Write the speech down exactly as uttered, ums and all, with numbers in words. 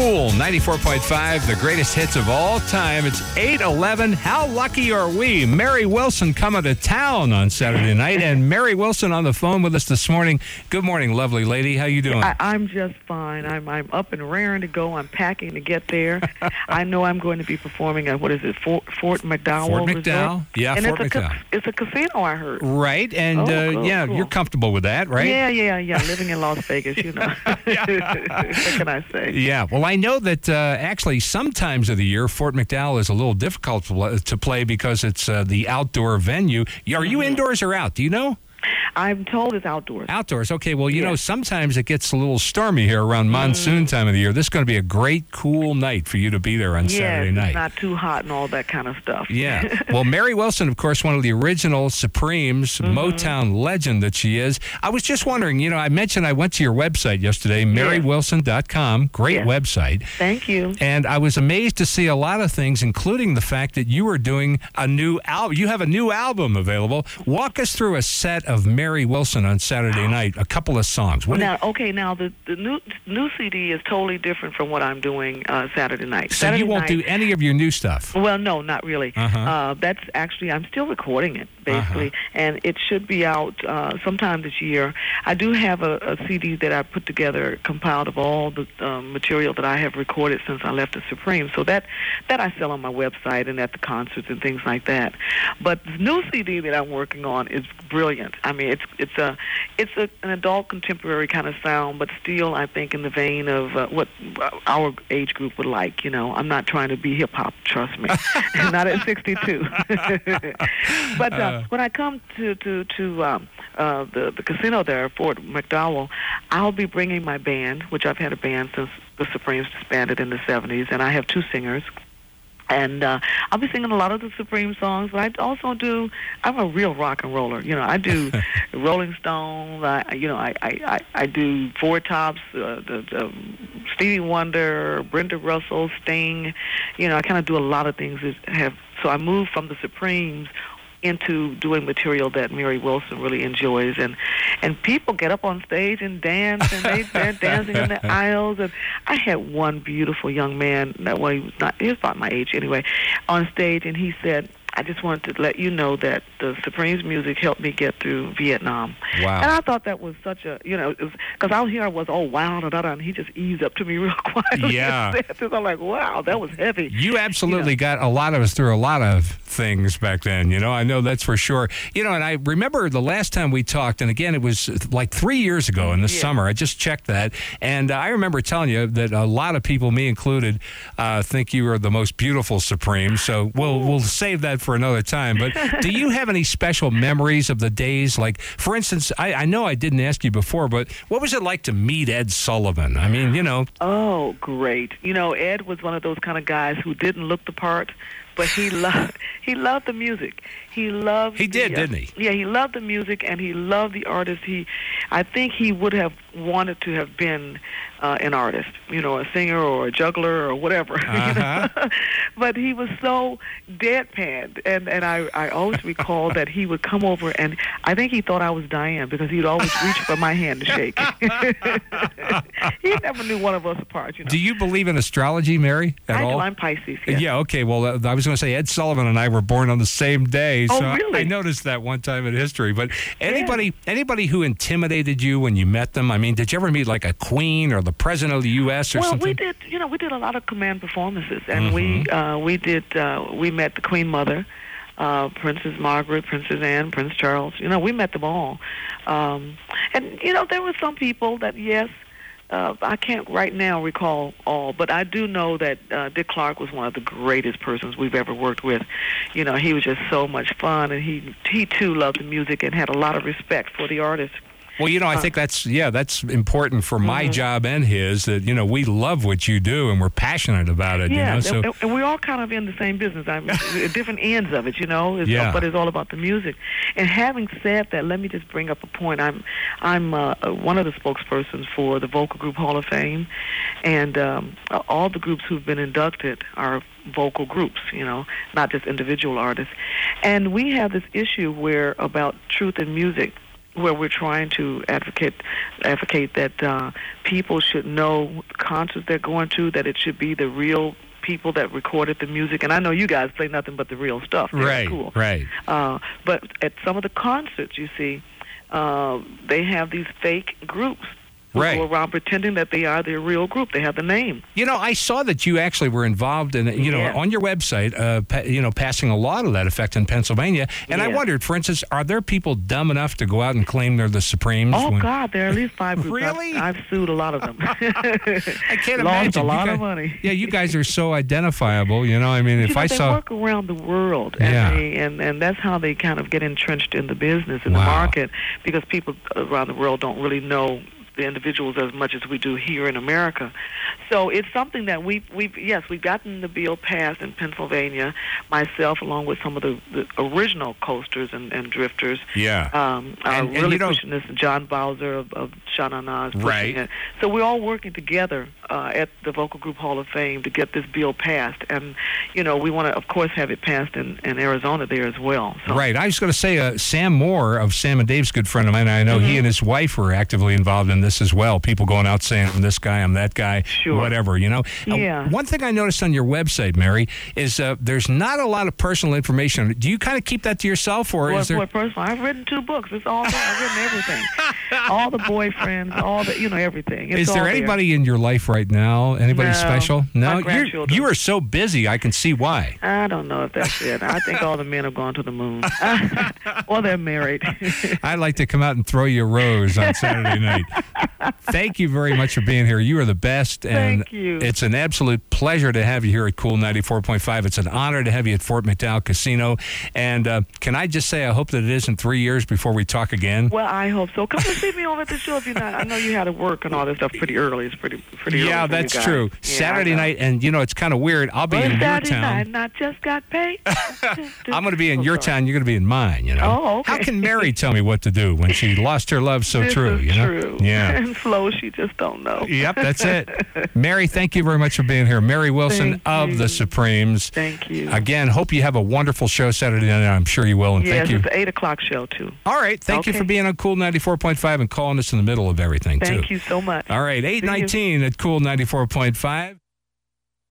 Cool, ninety-four point five, the greatest hits of all time. It's eight eleven. How lucky are we? Mary Wilson coming to town on Saturday night, and Mary Wilson on the phone with us this morning. Good morning, lovely lady. How you doing? I, I'm just fine. I'm I'm up and raring to go. I'm packing to get there. I know I'm going to be performing at, what is it, Fort, Fort McDowell? Fort McDowell? Yeah, and Fort it's a, McDowell. Ca- it's a casino, I heard. Right, and Oh, uh, cool, yeah, cool. you're comfortable with that, right? Yeah, yeah, yeah. Living in Las Vegas, you know. What can I say? Yeah, well, I know that uh, actually sometimes of the year, Fort McDowell is a little difficult to to play because it's uh, the outdoor venue. Are you indoors or out? Do you know? I'm told it's outdoors. Outdoors. Okay, well, you Yeah. know, sometimes it gets a little stormy here around monsoon time of the year. This is going to be a great, cool night for you to be there on Yeah, Saturday it's night. not too hot and all that kind of stuff. Yeah. Well, Mary Wilson, of course, one of the original Supremes, Motown legend that she is. I was just wondering, you know, I mentioned I went to your website yesterday, mary wilson dot com. Great Yes. website. Thank you. And I was amazed to see a lot of things, including the fact that you are doing a new album. You have a new album available. Walk us through a set of Mary Wilson on Saturday night, a couple of songs. What Now, okay, now the, the new new C D is totally different from what I'm doing uh, Saturday night. so Saturday you won't night, do any of your new stuff? Well, no, not really. Uh-huh. Uh, that's actually, I'm still recording it, basically, and it should be out uh, sometime this year. I do have a, a C D that I put together, compiled of all the um, material that I have recorded since I left the Supreme. So that, that I sell on my website and at the concerts and things like that. But the new C D that I'm working on is brilliant. I mean, it's it's a it's a, an adult contemporary kind of sound, but still, I think, in the vein of uh, what our age group would like. You know, I'm not trying to be hip hop. Trust me, not at sixty-two. But uh, Uh. when I come to to to um, uh, the the casino there, Fort McDowell, I'll be bringing my band, which I've had a band since the Supremes disbanded in the seventies, and I have two singers. And uh, I'll be singing a lot of the Supreme songs, but I also do, I'm a real rock and roller. You know, I do Rolling Stones, I, you know, I, I, I, I do Four Tops, uh, the, the Stevie Wonder, Brenda Russell, Sting. You know, I kind of do a lot of things that have, so I moved from the Supremes into doing material that Mary Wilson really enjoys, and and people get up on stage and dance, and they, they're dancing in the aisles. And I had one beautiful young man, that well, he was not, he was about my age anyway, on stage, and he said, I just wanted to let you know that the Supremes music helped me get through Vietnam. Wow. And I thought that was such a, you know, because out here I was all wow, da, da, da, and he just eased up to me real quietly. Yeah. And said, I'm like, wow, that was heavy. You absolutely You got a lot of us through a lot of things back then, you know, I know that's for sure. You know, and I remember the last time we talked, and again, it was like three years ago in the Yeah. summer. I just checked that. And uh, I remember telling you that a lot of people, me included, uh, think you are the most beautiful Supreme. So we'll, we'll save that for another time. But do you have any special memories of the days? Like, for instance, I, I know I didn't ask you before, but what was it like to meet Ed Sullivan? I mean, you know. Oh, great. You know, Ed was one of those kind of guys who didn't look the part, but he loved he loved the music. He loved He did, the, didn't uh, he? Yeah, he loved the music, and he loved the artist. He, I think he would have wanted to have been uh, an artist, you know, a singer or a juggler or whatever. Uh-huh. You know? But he was so deadpan, and, and I, I always recall that he would come over, and I think he thought I was Diane because he'd always reach for my hand to shake. He never knew one of us apart, you know. Do you believe in astrology, Mary, at I all? do. I'm Pisces. Yeah. Yeah, okay. Well, uh, I was going to say Ed Sullivan and I were born on the same day. Oh, so I- really? I noticed that one time in history. But anybody anybody who intimidated you when you met them? I mean, did you ever meet like a queen or the president of the U S or Well, something? we did. You know, we did a lot of command performances, and we uh, we did. Uh, we met the Queen Mother, uh, Princess Margaret, Princess Anne, Prince Charles. You know, we met them all. Um, and you know, there were some people that yes. Uh, I can't right now recall all, but I do know that uh, Dick Clark was one of the greatest persons we've ever worked with. You know, he was just so much fun, and he he too loved the music and had a lot of respect for the artist. Well, you know, I think that's, yeah, that's important for my job and his, that, you know, we love what you do and we're passionate about it, Yeah, you know, so. and, and we're all kind of in the same business. I'm at different ends of it, you know. It's, Yeah. But it's all about the music. And having said that, let me just bring up a point. I'm I'm uh, one of the spokespersons for the Vocal Group Hall of Fame, and um, all the groups who've been inducted are vocal groups, you know, not just individual artists. And we have this issue where about truth in music, where we're trying to advocate advocate that uh, people should know the concerts they're going to, that it should be the real people that recorded the music. And I know you guys play nothing but the real stuff. That's right, cool. right. Uh, but at some of the concerts, you see, uh, they have these fake groups who Right. go around pretending that they are their real group. They have the name. You know, I saw that you actually were involved in, you know, Yeah. on your website, uh, pa- you know, passing a law to that effect in Pennsylvania. And I Yeah. wondered, for instance, are there people dumb enough to go out and claim they're the Supremes? Oh, when- God, there are at least five groups. Really? I've, I've sued a lot of them. I can't Lost imagine. a You lot guys- of money. Yeah, you guys are so identifiable. You know, I mean, if you know, I they saw. work around the world, and, Yeah. they, and and that's how they kind of get entrenched in the business, in Wow. the market, because people around the world don't really know the individuals as much as we do here in America. So it's something that we've, we've yes, we've gotten the bill passed in Pennsylvania, myself along with some of the, the original coasters and, and drifters. Yeah. Um, are And- and really you don't- pushing this. John Bowser of, of Sha Na Na is pushing Right. it. So we're all working together uh, at the Vocal Group Hall of Fame to get this bill passed. And, you know, we want to, of course, have it passed in, in Arizona there as well. So. Right. I was going to say, uh, Sam Moore of Sam and Dave's, good friend of mine. I know Mm-hmm. he and his wife were actively involved in this as well. People going out saying, I'm this guy, I'm that guy, Sure. whatever, you know. Uh, Yeah. one thing I noticed on your website, Mary, is uh, there's not a lot of personal information. Do you kind of keep that to yourself, or Boy, is there? boy, personal. I've written two books. It's all there. I've written everything. all the boyfriends, all the, you know, everything. It's Is there all anybody in your life right now? Anybody No. special? My You're, grandchildren. you are so busy. I can see why. I don't know if that's it. I think all the men have gone to the moon. Or they're married. I'd like to come out and throw you a rose on Saturday night. Thank you very much for being here. You are the best. And Thank you. It's an absolute pleasure to have you here at Cool ninety-four point five. It's an honor to have you at Fort McDowell Casino. And uh, can I just say, I hope that it isn't three years before we talk again. Well, I hope so. Come and see me over at the show if you're not. I know you had to work and all this stuff pretty early. It's pretty pretty early. Yeah, for you that's guys. true. Yeah, Saturday I know. night, and you know, it's kind of weird. I'll be Well, in it's your Saturday town. night, and I just got paid. I'm going to be in Oh, your sorry. town. You're going to be in mine, you know. Oh, okay. How can Mary tell me what to do when she lost her love so This true, is you know? true. Yeah. And Flo, she just don't know. Yep, that's it. Mary, thank you very much for being here. Mary Wilson Thank of you. the Supremes. Thank you. Again, hope you have a wonderful show Saturday night. I'm sure you will. And Yes, thank you. it's an eight o'clock show too. All right. Thank you Okay. for being on Cool ninety-four point five and calling us in the middle of everything, too. Thank you so much. All right. eight nineteen at Cool ninety-four point five.